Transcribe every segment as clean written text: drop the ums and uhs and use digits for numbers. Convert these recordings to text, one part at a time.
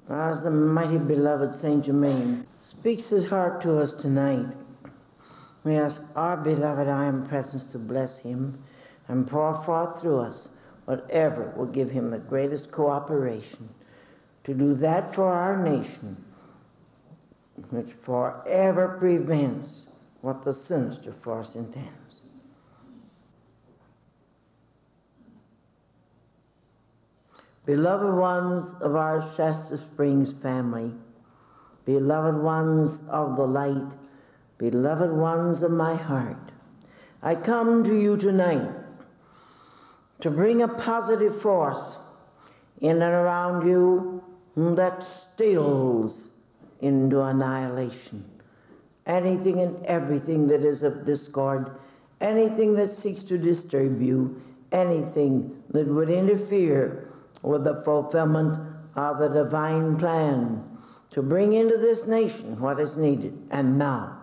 As the mighty beloved Saint Germain speaks his heart to us tonight, we ask our beloved I Am Presence to bless him and pour forth through us whatever will give him the greatest cooperation to do that for our nation which forever prevents what the sinister force intends. Beloved ones of our Shasta Springs family, beloved ones of the light, beloved ones of my heart, I come to you tonight to bring a positive force in and around you that stills into annihilation anything and everything that is of discord, anything that seeks to disturb you, anything that would interfere with the fulfillment of the divine plan to bring into this nation what is needed. And now,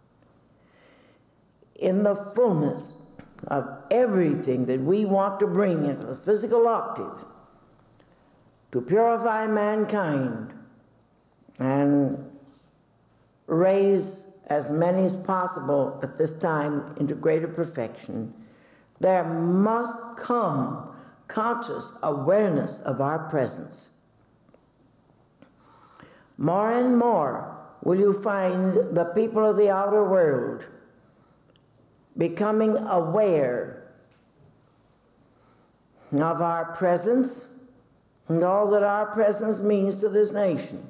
in the fullness of everything that we want to bring into the physical octave to purify mankind and raise as many as possible at this time into greater perfection, there must come conscious awareness of our presence. More and more will you find the people of the outer world becoming aware of our presence and all that our presence means to this nation.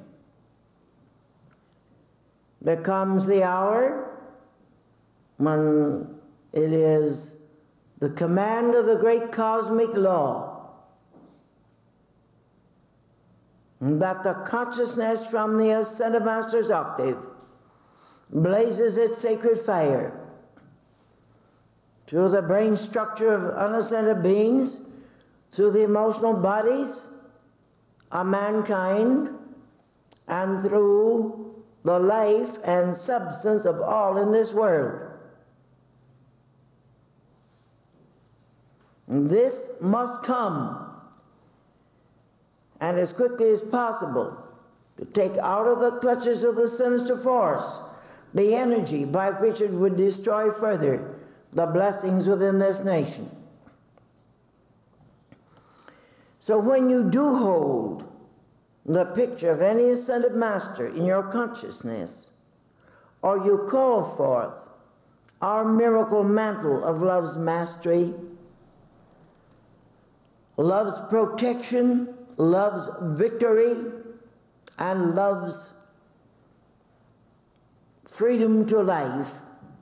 There comes the hour when it is the command of the great cosmic law that the consciousness from the Ascended Master's octave blazes its sacred fire through the brain structure of unascended beings, through the emotional bodies of mankind, and through the life and substance of all in this world. This must come, and as quickly as possible, to take out of the clutches of the sinister force the energy by which it would destroy further the blessings within this nation. So when you do hold the picture of any ascended master in your consciousness, or you call forth our miracle mantle of love's mastery, love's protection, love's victory, and love's freedom to life,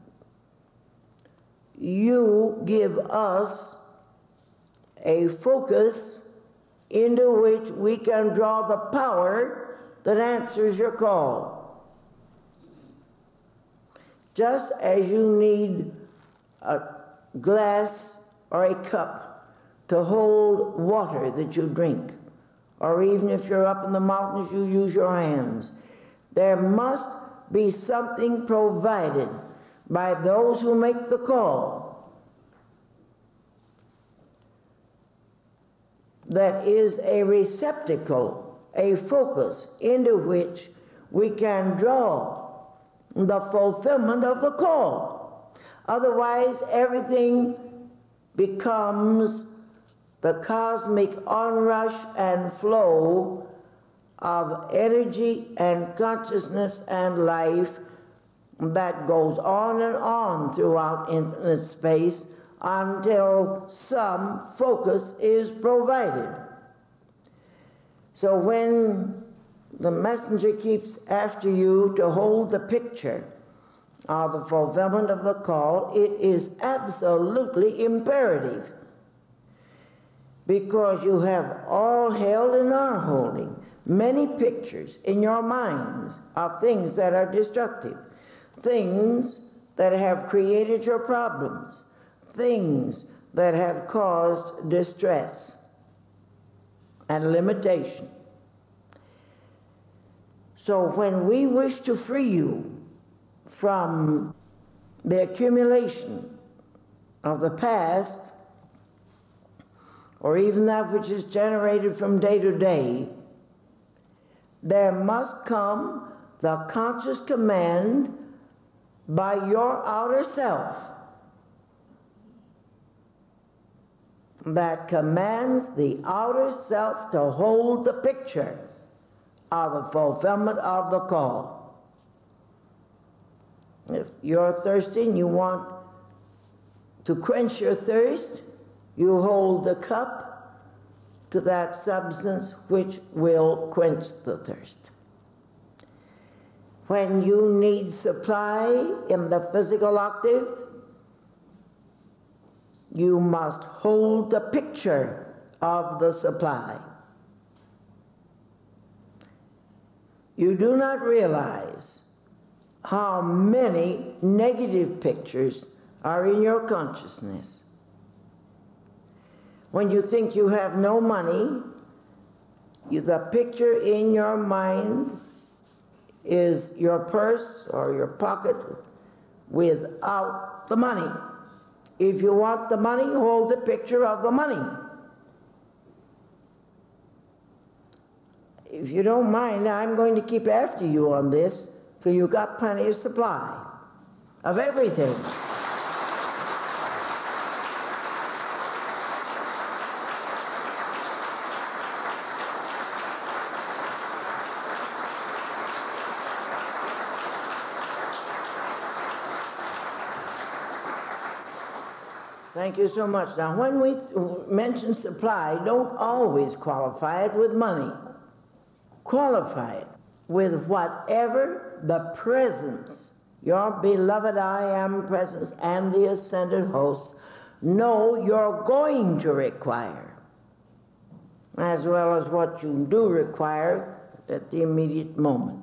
you give us a focus into which we can draw the power that answers your call. Just as you need a glass or a cup to hold water that you drink, or even if you're up in the mountains, you use your hands. There must be something provided by those who make the call that is a receptacle, a focus into which we can draw the fulfillment of the call. Otherwise, everything becomes the cosmic onrush and flow of energy and consciousness and life that goes on and on throughout infinite space until some focus is provided. So when the messenger keeps after you to hold the picture of the fulfillment of the call, it is absolutely imperative, because you have all held and are holding many pictures in your minds of things that are destructive, things that have created your problems, things that have caused distress and limitation. So when we wish to free you from the accumulation of the past, or even that which is generated from day to day, there must come the conscious command by your outer self that commands the outer self to hold the picture of the fulfillment of the call. If you're thirsty and you want to quench your thirst, you hold the cup to that substance which will quench the thirst. When you need supply in the physical octave, you must hold the picture of the supply. You do not realize how many negative pictures are in your consciousness. When you think you have no money, the picture in your mind is your purse or your pocket without the money. If you want the money, hold the picture of the money. If you don't mind, I'm going to keep after you on this, for you've got plenty of supply of everything. Thank you so much. Now, when we mention supply, don't always qualify it with money. Qualify it with whatever the presence, your beloved I am presence and the ascended hosts know you're going to require, as well as what you do require at the immediate moment.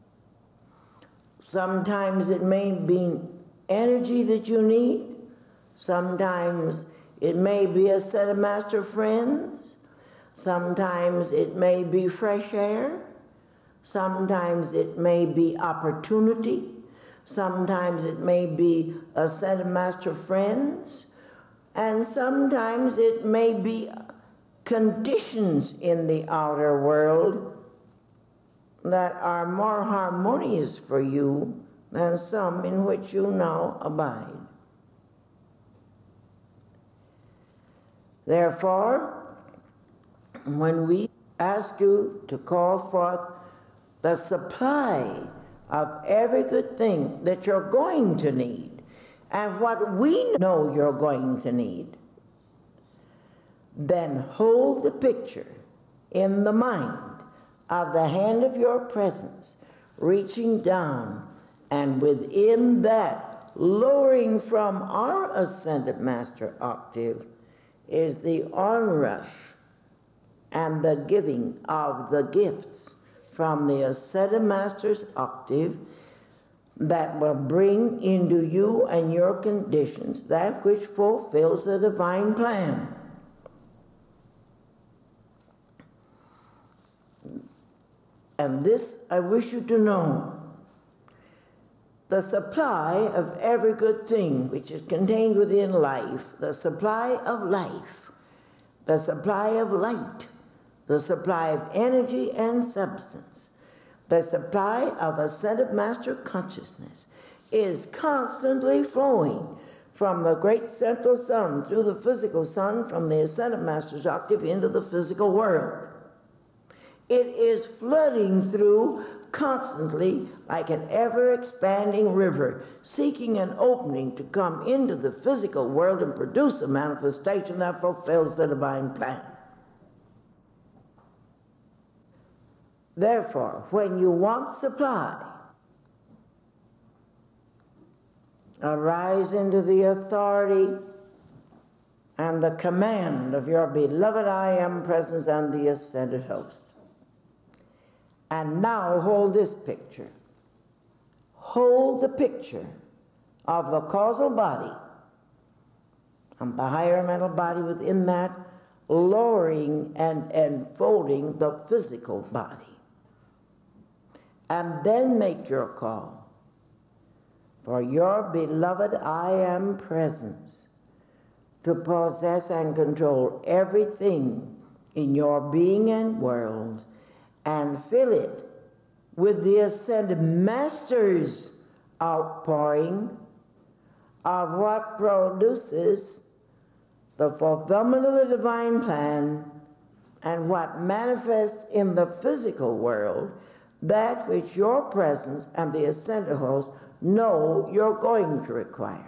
Sometimes it may be energy that you need. Sometimes it may be a set of master friends. Sometimes it may be fresh air. Sometimes it may be opportunity. Sometimes it may be a set of master friends. And sometimes it may be conditions in the outer world that are more harmonious for you than some in which you now abide. Therefore, when we ask you to call forth the supply of every good thing that you're going to need, and what we know you're going to need, then hold the picture in the mind of the hand of your presence, reaching down, and within that, lowering from our ascended master octave, is the onrush and the giving of the gifts from the ascended master's octave that will bring into you and your conditions that which fulfills the divine plan. And this I wish you to know. The supply of every good thing which is contained within life, the supply of life, the supply of light, the supply of energy and substance, the supply of ascended master consciousness is constantly flowing from the great central sun through the physical sun, from the ascended master's octave into the physical world. It is flooding through constantly like an ever-expanding river, seeking an opening to come into the physical world and produce a manifestation that fulfills the divine plan. Therefore, when you want supply, arise into the authority and the command of your beloved I am presence and the ascended host. And now hold this picture. Hold the picture of the causal body and the higher mental body within that, lowering and enfolding the physical body. And then make your call for your beloved I am presence to possess and control everything in your being and world, and fill it with the ascended master's outpouring of what produces the fulfillment of the divine plan and what manifests in the physical world that which your presence and the ascended host know you're going to require.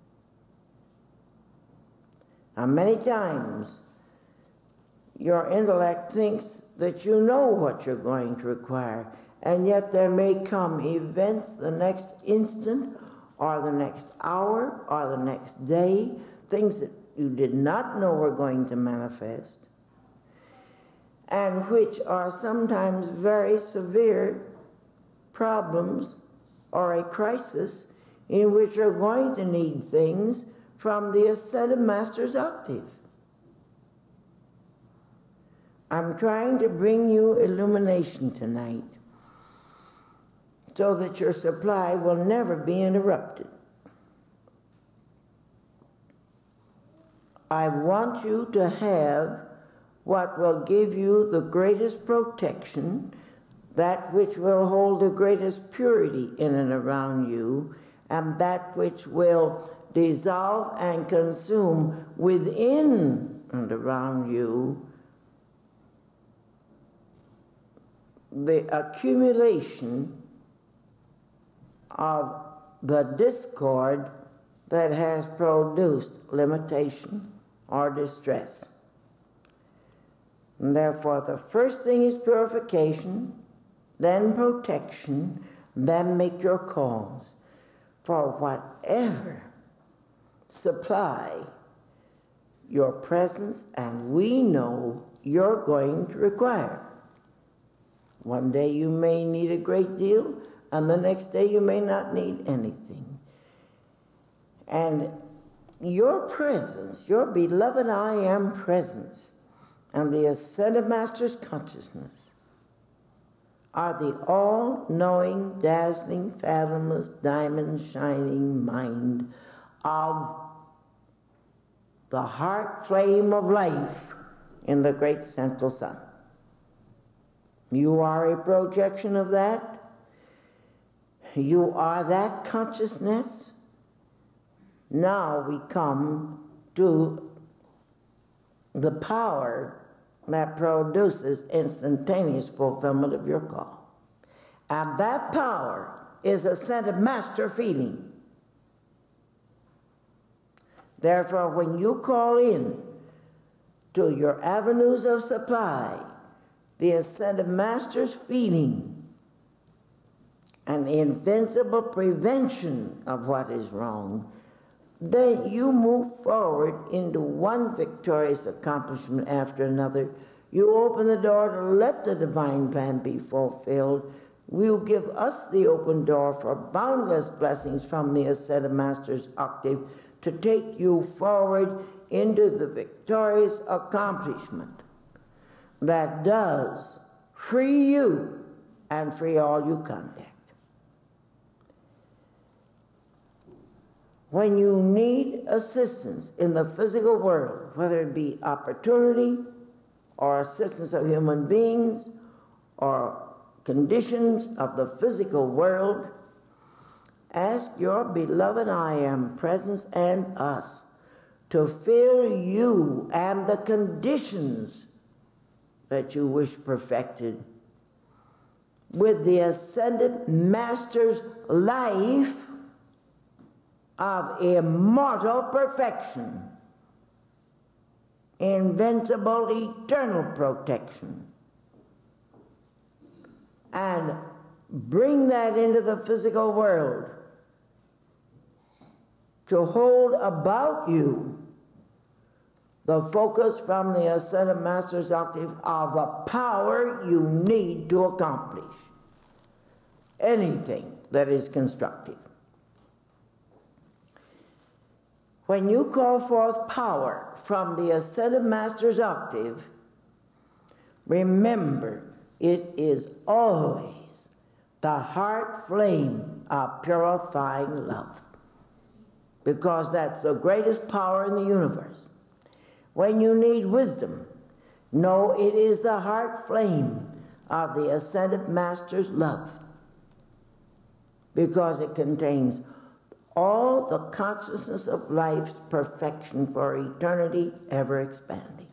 Now, many times, your intellect thinks that you know what you're going to require, and yet there may come events the next instant or the next hour or the next day, things that you did not know were going to manifest, and which are sometimes very severe problems or a crisis in which you're going to need things from the ascended master's octave. I'm trying to bring you illumination tonight so that your supply will never be interrupted. I want you to have what will give you the greatest protection, that which will hold the greatest purity in and around you, and that which will dissolve and consume within and around you the accumulation of the discord that has produced limitation or distress. And therefore, the first thing is purification, then protection, then make your calls for whatever supply your presence and we know you're going to require. One day you may need a great deal, and the next day you may not need anything. And your presence, your beloved I am presence, and the ascended master's consciousness are the all-knowing, dazzling, fathomless, diamond-shining mind of the heart flame of life in the great central sun. You are a projection of that. You are that consciousness. Now we come to the power that produces instantaneous fulfillment of your call. And that power is ascended master feeling. Therefore, when you call in to your avenues of supply, the ascended master's feeling and the invincible prevention of what is wrong, then you move forward into one victorious accomplishment after another. You open the door to let the divine plan be fulfilled. Will give us the open door for boundless blessings from the ascended master's octave to take you forward into the victorious accomplishment that does free you and free all you contact. When you need assistance in the physical world, whether it be opportunity or assistance of human beings or conditions of the physical world, ask your beloved I am presence and us to fill you and the conditions that you wish perfected with the ascended master's life of immortal perfection, invincible eternal protection, and bring that into the physical world to hold about you the focus from the ascended master's octave of the power you need to accomplish anything that is constructive. When you call forth power from the ascended master's octave, remember it is always the heart flame of purifying love, because that's the greatest power in the universe. When you need wisdom, know it is the heart flame of the Ascended Master's love, because it contains all the consciousness of life's perfection for eternity, ever expanding.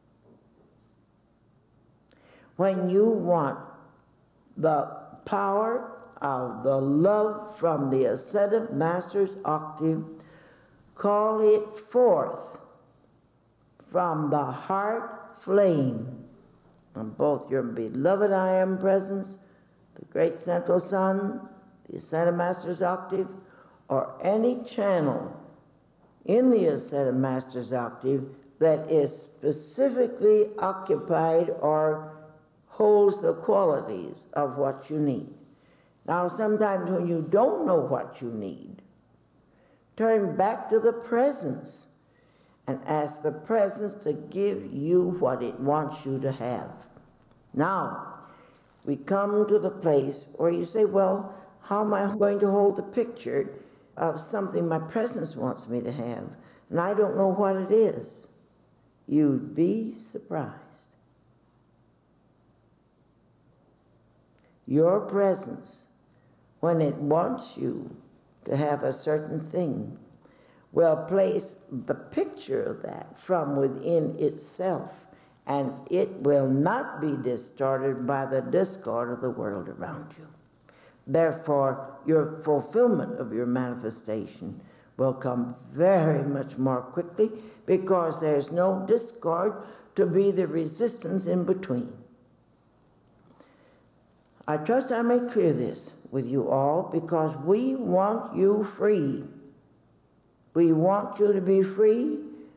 When you want the power of the love from the Ascended Master's octave, call it forth from the heart flame of both your beloved I Am presence, the great central sun, the Ascended Master's octave, or any channel in the Ascended Master's octave that is specifically occupied or holds the qualities of what you need. Now, sometimes when you don't know what you need, turn back to the presence and ask the presence to give you what it wants you to have. Now, we come to the place where you say, well, how am I going to hold the picture of something my presence wants me to have, and I don't know what it is? You'd be surprised. Your presence, when it wants you to have a certain thing, will place the picture of that from within itself, and it will not be distorted by the discord of the world around you. Therefore, your fulfillment of your manifestation will come very much more quickly, because there's no discord to be the resistance in between. I trust I may clear this with you all, because we want you free. We want you to be free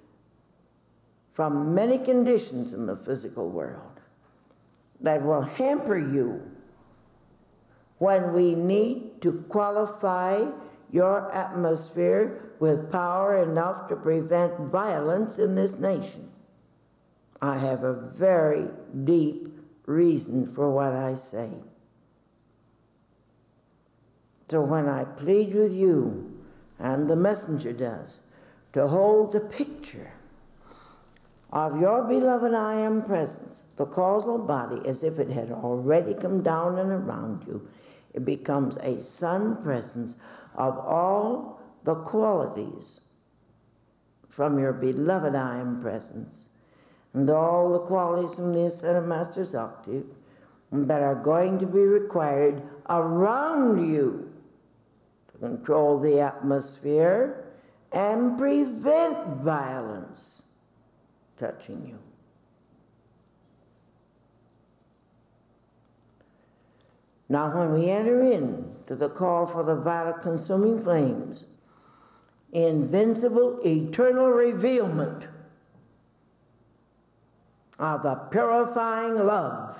from many conditions in the physical world that will hamper you when we need to qualify your atmosphere with power enough to prevent violence in this nation. I have a very deep reason for what I say. So when I plead with you, and the messenger does, to hold the picture of your beloved I Am presence, the causal body, as if it had already come down and around you, it becomes a sun presence of all the qualities from your beloved I Am presence, and all the qualities from the Ascended Master's octave that are going to be required around you to control the atmosphere and prevent violence touching you. Now, when we enter into the call for the violet consuming flames, invincible, eternal revealment of the purifying love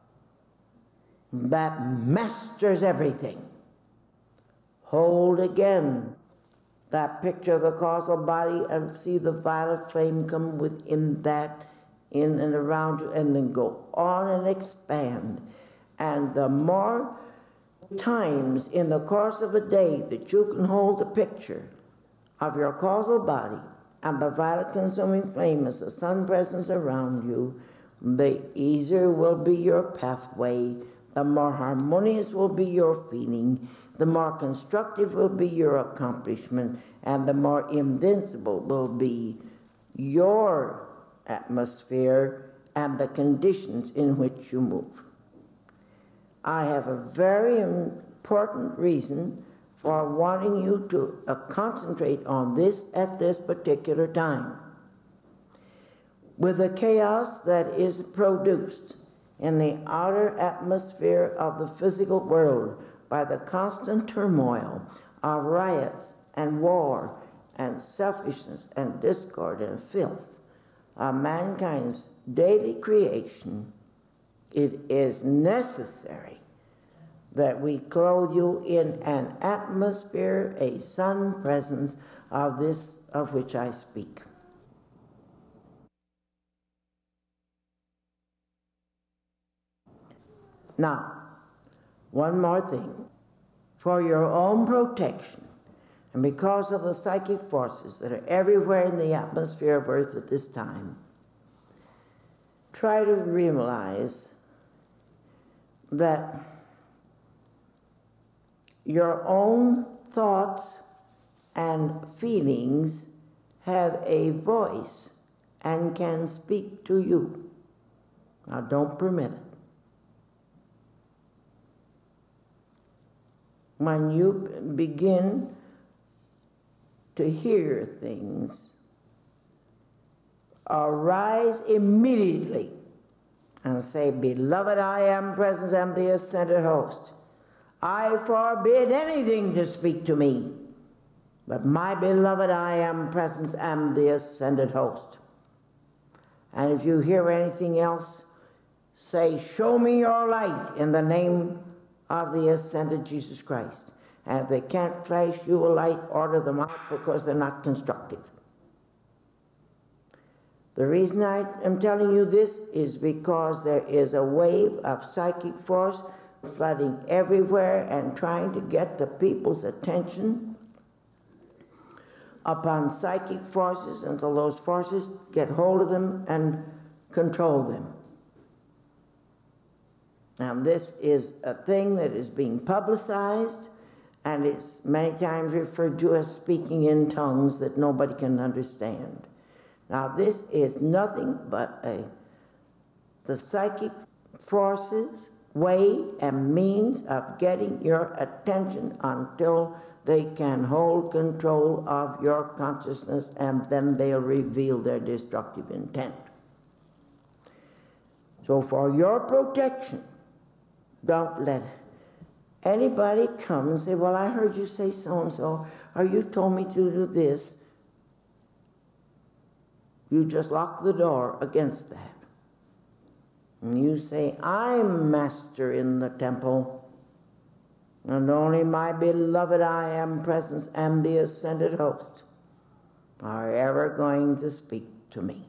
that masters everything, hold again that picture of the causal body and see the violet flame come within that, in and around you, and then go on and expand. And the more times in the course of a day that you can hold the picture of your causal body and the violet consuming flame as the sun presence around you, the easier will be your pathway, the more harmonious will be your feeling, the more constructive will be your accomplishment, and the more invincible will be your atmosphere and the conditions in which you move. I have a very important reason for wanting you to concentrate on this at this particular time. With the chaos that is produced in the outer atmosphere of the physical world by the constant turmoil of riots and war and selfishness and discord and filth of mankind's daily creation, it is necessary that we clothe you in an atmosphere, a sun presence of this of which I speak. Now, one more thing. For your own protection, and because of the psychic forces that are everywhere in the atmosphere of Earth at this time, try to realize that your own thoughts and feelings have a voice and can speak to you. Now, don't permit it. When you begin to hear things, arise immediately and say, "Beloved, I am present and the ascended host. I forbid anything to speak to me, but my beloved, I am present and the ascended host." And if you hear anything else, say, "Show me your light in the name of the ascended Jesus Christ." And if they can't flash you a light, order them out because they're not constructive. The reason I am telling you this is because there is a wave of psychic force flooding everywhere and trying to get the people's attention upon psychic forces until those forces get hold of them and control them. Now, this is a thing that is being publicized, and it's many times referred to as speaking in tongues that nobody can understand. Now, this is nothing but the psychic forces' way and means of getting your attention until they can hold control of your consciousness, and then they'll reveal their destructive intent. So for your protection, don't let anybody come and say, "Well, I heard you say so-and-so, or you told me to do this." You just lock the door against that. And you say, "I'm master in the temple, and only my beloved I am presence and the ascended host are ever going to speak to me."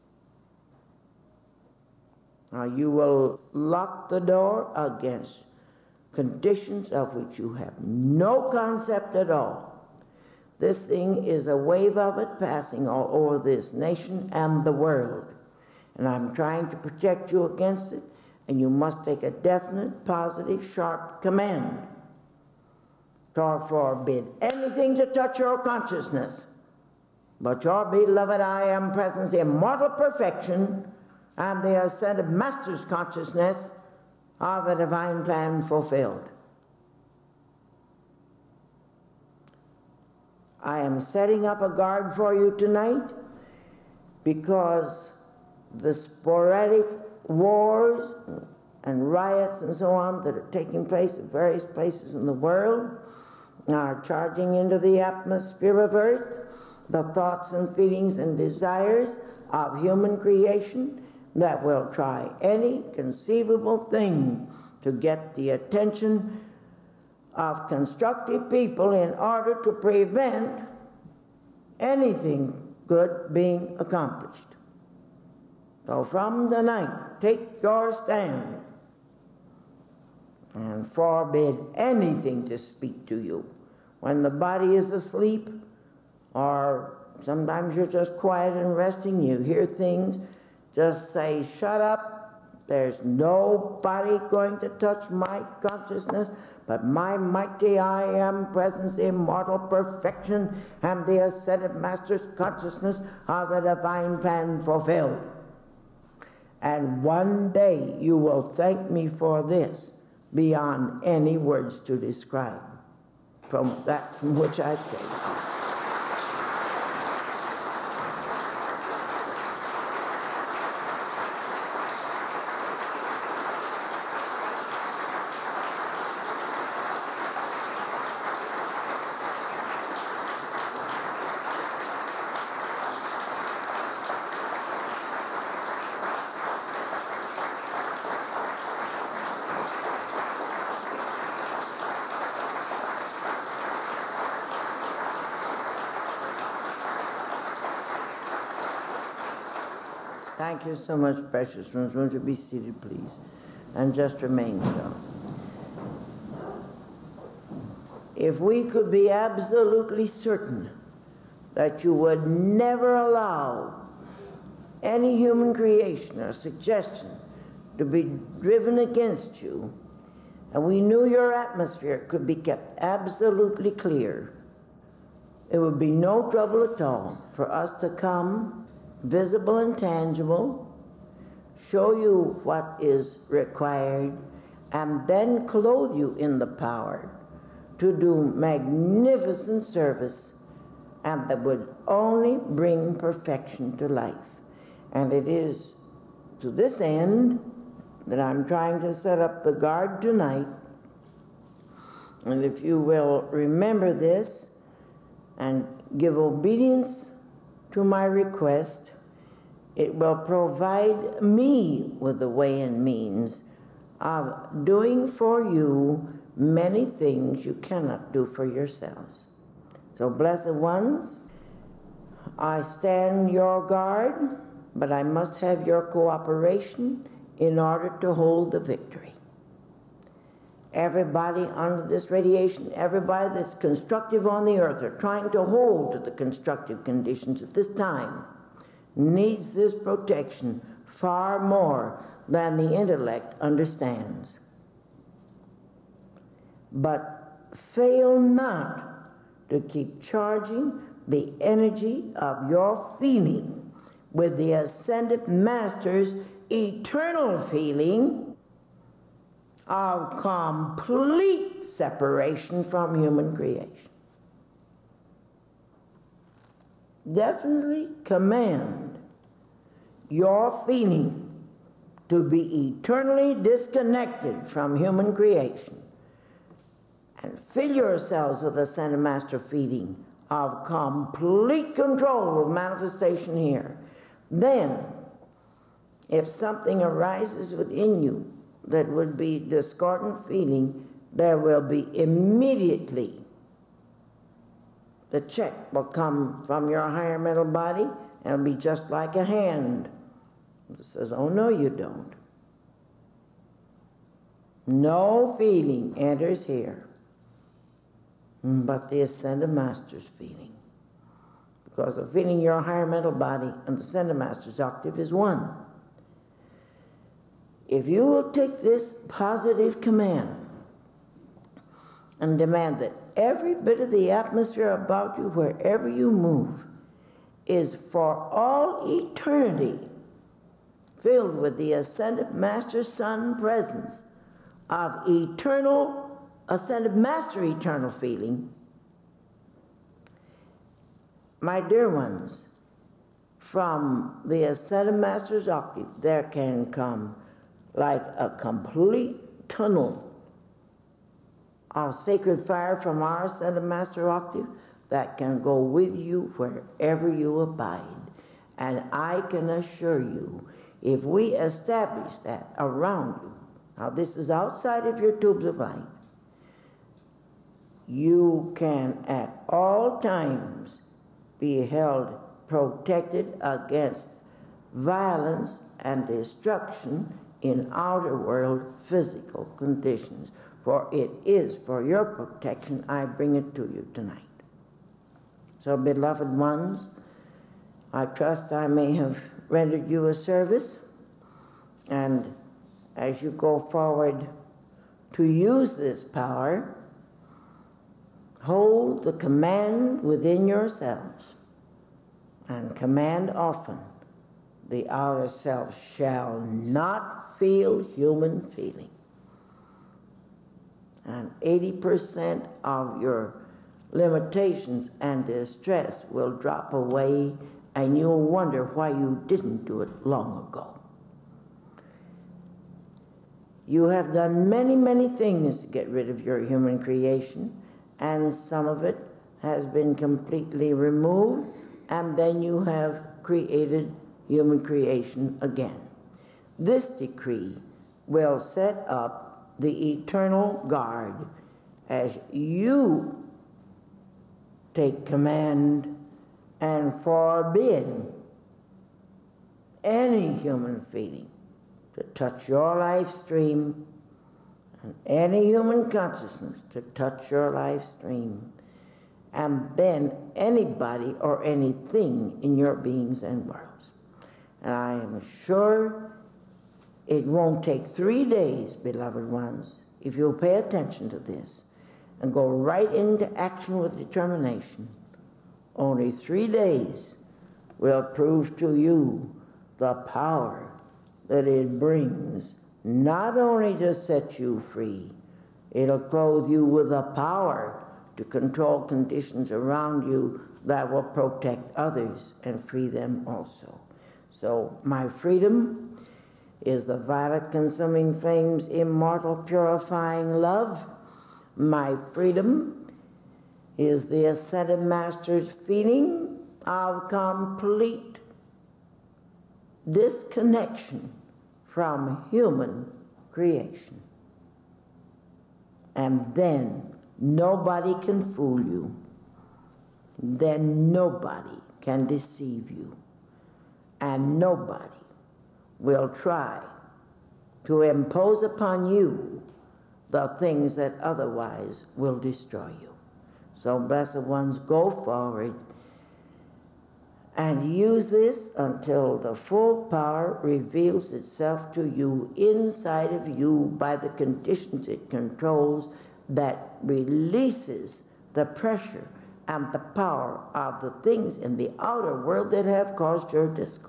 Now you will lock the door against conditions of which you have no concept at all. This thing is a wave of it passing all over this nation and the world. And I'm trying to protect you against it, and you must take a definite, positive, sharp command to forbid anything to touch your consciousness. But your beloved I am presence, immortal perfection, and the ascended master's consciousness are the divine plan fulfilled. I am setting up a guard for you tonight because the sporadic wars and riots and so on that are taking place at various places in the world are charging into the atmosphere of earth the thoughts and feelings and desires of human creation that will try any conceivable thing to get the attention of constructive people in order to prevent anything good being accomplished. So from tonight, take your stand and forbid anything to speak to you. When the body is asleep, or sometimes you're just quiet and resting, you hear things, just say, "Shut up, there's nobody going to touch my consciousness, but my mighty I am presence, immortal perfection, and the ascended master's consciousness are the divine plan fulfilled. And one day you will thank me for this beyond any words to describe." From that from which I say. Thank you so much, precious ones. Won't you be seated, please? And just remain so. If we could be absolutely certain that you would never allow any human creation or suggestion to be driven against you and we knew your atmosphere could be kept absolutely clear, it would be no trouble at all for us to come, visible and tangible, show you what is required, and then clothe you in the power to do magnificent service, and that would only bring perfection to life. And it is to this end that I'm trying to set up the guard tonight. And if you will remember this and give obedience to my request, it will provide me with the way and means of doing for you many things you cannot do for yourselves. So, blessed ones, I stand your guard, but I must have your cooperation in order to hold the victory. Everybody under this radiation, everybody that's constructive on the earth or trying to hold to the constructive conditions at this time needs this protection far more than the intellect understands. But fail not to keep charging the energy of your feeling with the Ascended Master's eternal feeling of complete separation from human creation. Definitely command your feeling to be eternally disconnected from human creation, and fill yourselves with Ascended Master feeling of complete control of manifestation here. Then, if something arises within you that would be discordant feeling, there will be immediately the check will come from your higher mental body, and it'll be just like a hand. It says, oh no, you don't. No feeling enters here but the Ascended Master's feeling. Because the feeling in your higher mental body and the Ascended Master's octave is one. If you will take this positive command and demand that every bit of the atmosphere about you, wherever you move, is for all eternity filled with the Ascended Master Sun presence of eternal Ascended Master eternal feeling, my dear ones, from the Ascended Master's octave, there can come like a complete tunnel of sacred fire from our Ascended Master octave that can go with you wherever you abide. And I can assure you, if we establish that around you, now this is outside of your tubes of light, you can at all times be held protected against violence and destruction in outer world physical conditions. For it is for your protection I bring it to you tonight. So, beloved ones, I trust I may have rendered you a service, and as you go forward to use this power, hold the command within yourselves, and command often, the outer self shall not feel human feeling. And 80% of your limitations and distress will drop away, and you'll wonder why you didn't do it long ago. You have done many, many things to get rid of your human creation, and some of it has been completely removed, and then you have created human creation again. This decree will set up the eternal guard as you take command and forbid any human feeling to touch your life stream, and any human consciousness to touch your life stream, and then anybody or anything in your beings and worlds. And I am sure it won't take 3 days, beloved ones. if you'll pay attention to this and go right into action with determination, only 3 days will prove to you the power that it brings, not only to set you free, it'll clothe you with the power to control conditions around you that will protect others and free them also. So my freedom is the violet consuming flame's immortal purifying love. My freedom is the Ascended Master's feeling of complete disconnection from human creation. And then nobody can fool you. Then nobody can deceive you. And nobody will try to impose upon you the things that otherwise will destroy you. So, blessed ones, go forward and use this until the full power reveals itself to you inside of you by the conditions it controls that releases the pressure and the power of the things in the outer world that have caused your discord.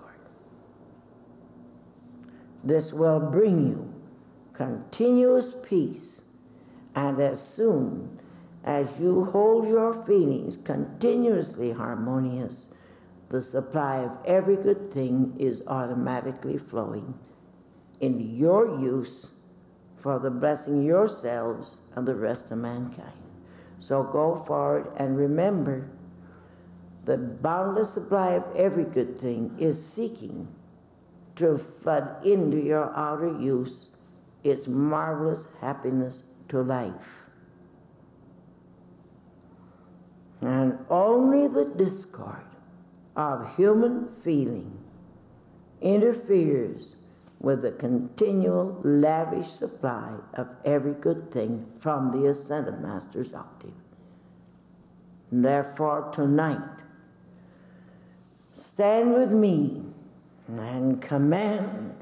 This will bring you continuous peace, and as soon as you hold your feelings continuously harmonious, the supply of every good thing is automatically flowing into your use for the blessing yourselves and the rest of mankind. So go forward and remember, the boundless supply of every good thing is seeking to flood into your outer use its marvelous happiness to life. And only the discord of human feeling interferes with the continual lavish supply of every good thing from the Ascended Master's octave. And therefore tonight, stand with me and command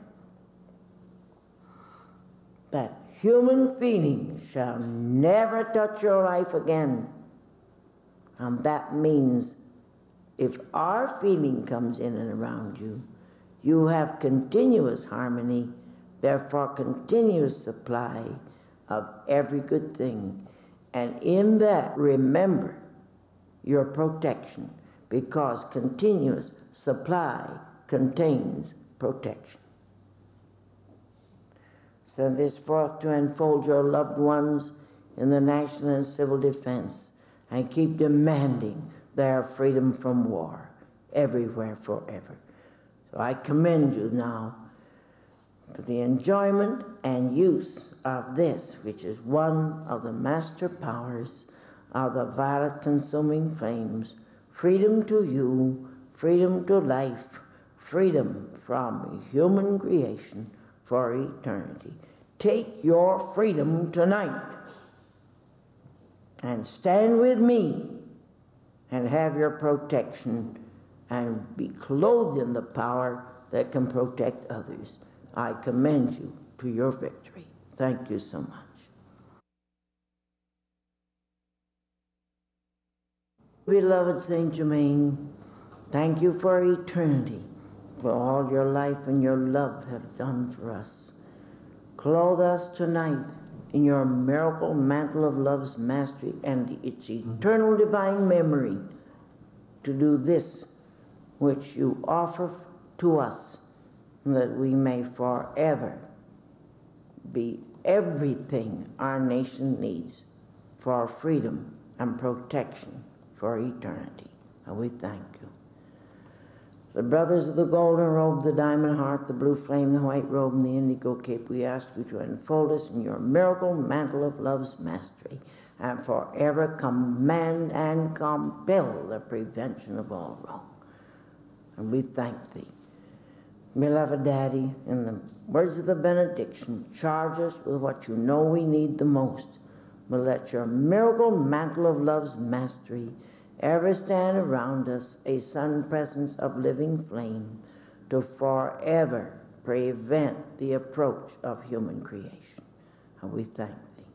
that human feeling shall never touch your life again. And that means if our feeling comes in and around you, you have continuous harmony, therefore continuous supply of every good thing. And in that, remember your protection, because continuous supply contains protection. Send this forth to enfold your loved ones in the national and civil defense, and keep demanding their freedom from war everywhere forever. So I commend you now to the enjoyment and use of this, which is one of the master powers of the violet consuming flames. Freedom to you, freedom to life, freedom from human creation for eternity. Take your freedom tonight and stand with me and have your protection and be clothed in the power that can protect others. I commend you to your victory. Thank you so much. Beloved Saint Germain, thank you for eternity, for all your life and your love have done for us. Clothe us tonight in your miracle mantle of love's mastery and its eternal divine memory to do this which you offer to us, that we may forever be everything our nation needs for freedom and protection for eternity. And we thank you. The brothers of the golden robe, the diamond heart, the blue flame, the white robe, and the indigo cape, we ask you to enfold us in your miracle mantle of love's mastery, and forever command and compel the prevention of all wrong. And we thank thee. Beloved Daddy, in the words of the benediction, charge us with what you know we need the most, but let your miracle mantle of love's mastery ever stand around us, a sun presence of living flame, to forever prevent the approach of human creation. And we thank thee.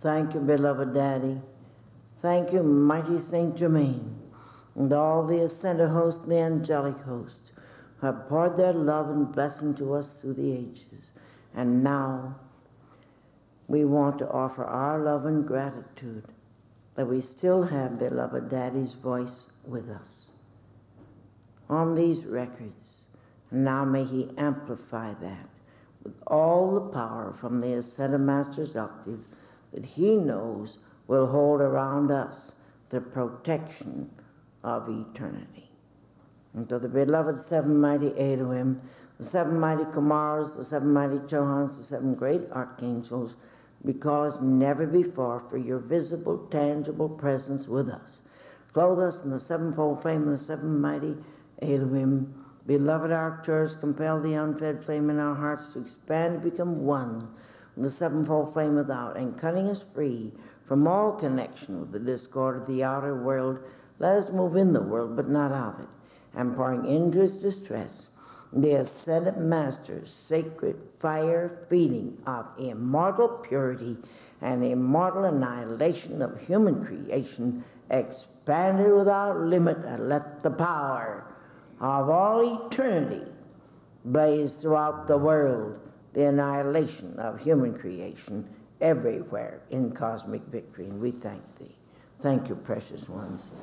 Thank you, beloved Daddy. Thank you, mighty Saint Germain, and all the ascended host and the angelic host who have poured their love and blessing to us through the ages. And now we want to offer our love and gratitude that we still have beloved Daddy's voice with us on these records. And now may he amplify that with all the power from the Ascended Master's octave that he knows will hold around us the protection of eternity. And to the beloved seven mighty Elohim, the seven mighty Kumaras, the seven mighty Chohans, the seven great archangels, we call as never before for your visible, tangible presence with us. Clothe us in the sevenfold flame of the seven mighty Elohim. Beloved Arcturus, compel the unfed flame in our hearts to expand and become one with the sevenfold flame without, and cutting us free from all connection with the discord of the outer world, let us move in the world, but not of it, and pouring into its distress, the Ascended Master's sacred fire feeding of immortal purity and immortal annihilation of human creation, expanded without limit, and let the power of all eternity blaze throughout the world, the annihilation of human creation everywhere in cosmic victory. And we thank thee. Thank you, precious ones.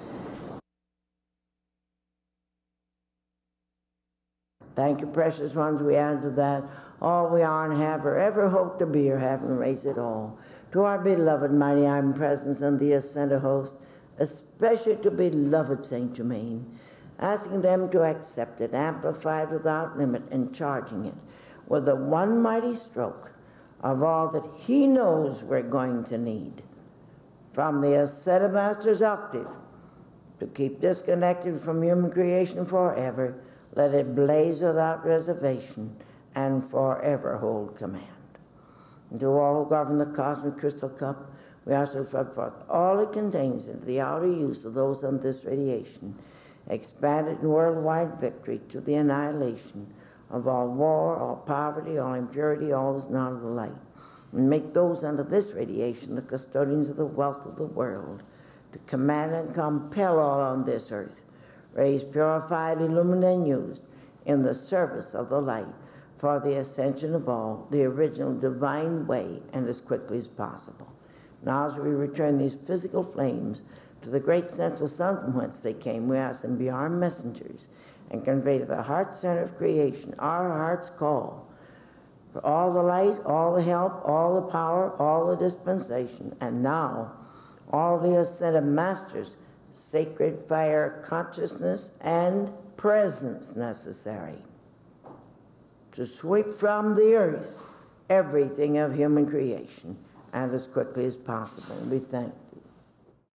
Thank you, precious ones. We add to that all we are and have or ever hope to be or have and raise it all. To our beloved mighty omnipresence and the ascended host, especially to beloved Saint Germain, asking them to accept it, amplified without limit, and charging it with the one mighty stroke of all that he knows we're going to need. From the Ascended Master's octave, to keep disconnected from human creation forever, let it blaze without reservation and forever hold command. And to all who govern the cosmic crystal cup, we also flood forth all it contains into the outer use of those on this radiation, expanded in worldwide victory to the annihilation of all war, all poverty, all impurity, all that is not of the light. And make those under this radiation the custodians of the wealth of the world, to command and compel all on this earth, raised, purified, illumined, and used in the service of the light for the ascension of all, the original divine way, and as quickly as possible. Now as we return these physical flames to the great central sun from whence they came, we ask them to be our messengers and convey to the heart center of creation our heart's call for all the light, all the help, all the power, all the dispensation, and now all the Ascended Masters' sacred fire consciousness and presence necessary to sweep from the earth everything of human creation, and as quickly as possible. We thank